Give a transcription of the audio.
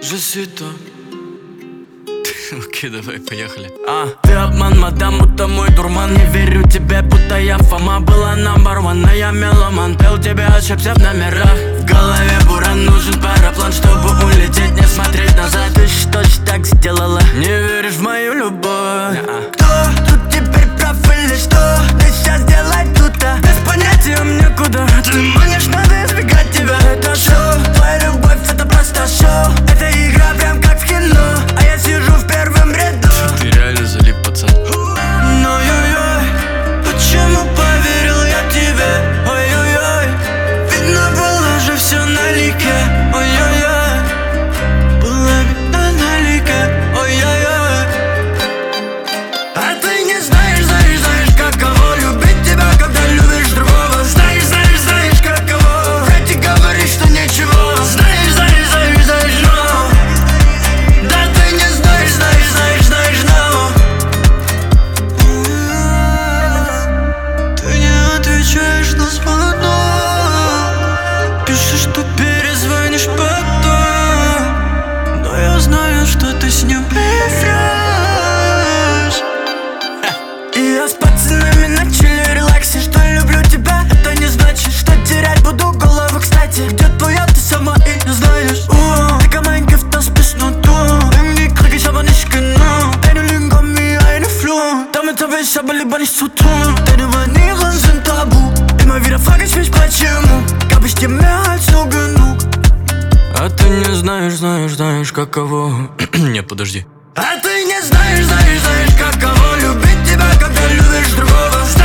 Je suis toi. Окей, давай, поехали. Ты обман, мадам, будто мой дурман. Не верю тебе, будто я Фома. Была number one, а я меломан. Пел тебе, ошибся в номерах. В голове буран, нужен параплан, чтобы улететь, не смотреть назад. Ты что ж так сделала? Не веришь в мою любовь? Кто тут теперь прав или что? Ты сейчас делай тут-то. Без понятия мне куда. Ты манишь, надо избегать тебя. Это шоу, твоя любовь, это просто шоу. Это игра прям как в кино, а я сижу в первом ряду. Ты реально залип, пацан. Ой-ой-ой, почему поверил я тебе? Ой-ой-ой, видно было же все налике. Ой-ой-ой, было видно налике. Ой-ой-ой. А ты не знаешь, каково любить тебя, когда любишь другого. Знаешь, каково врать и говорить, что ничего. Знаешь, но да ты не знаешь, но ты не отвечаешь на звонок. Пишешь, что перезвонишь потом, но я знаю, что ты с ним врешь. И я с пацанами начали релаксе. Что люблю тебя, это не значит, что терять буду голову. Кстати, где твоя, ты сама и не знаешь. Така маленькая в tas besnått. Ingen kriger kjøper ikke nå. En lynger mye, en flo. Damit habe ich aber lieber nichts zu tun. Deine Manieren sind tabu. Immer wieder frage ich mich, почему. Gab ich dir mehr als nur genug. А ты не знаешь, каково. Нет, подожди. А ты не знаешь, каково любить тебя, когда любишь другого.